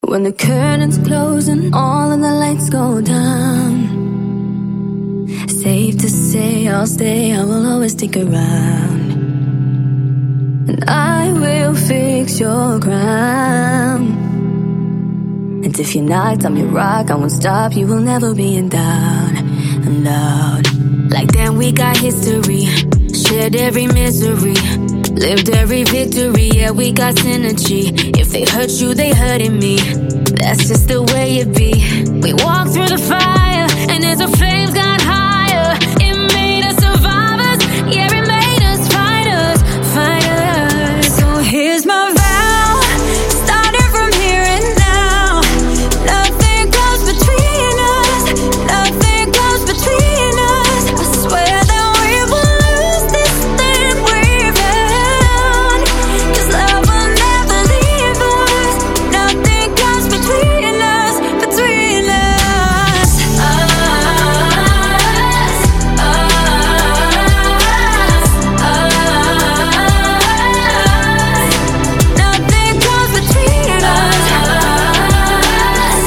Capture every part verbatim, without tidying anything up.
When the curtains close and all of the lights go down, safe to say I'll stay, I will always stick around. And I will fix your crown. And if you're knocked, I'm your rock, I won't stop, you will never be in doubt. I'm loud. Like then we got history, shared every misery, lived every victory, yeah, we got synergy. If they hurt you, they hurting me, that's just the way it be. We walk through the fire, and as the flames got higher, it made us survivors, yeah, it made us fighters, fighters. So here's my vow, starting from here and now. Nothing goes between us, nothing goes between us. I swear that we will lose this thing we've had, 'cause love will never leave us. Nothing goes between us, between us. Us, us, us, us. Nothing goes between us. Us,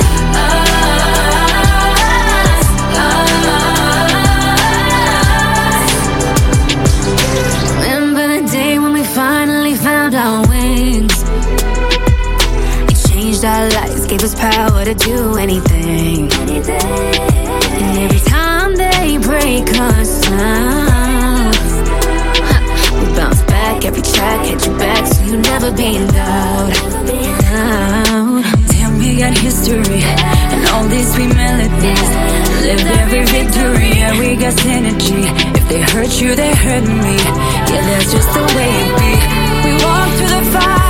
us, us. Remember the day when we finally found our wings? It changed our lives, gave us power to do anything. And every time they break us down, we bounce back, every track hit you back, so you never be in doubt. Doubt. Damn, we got history, and all these sweet melodies, lived every victory, yeah, we got synergy. If they hurt you, they hurt me, yeah, that's just the way it be. We walk through the fire,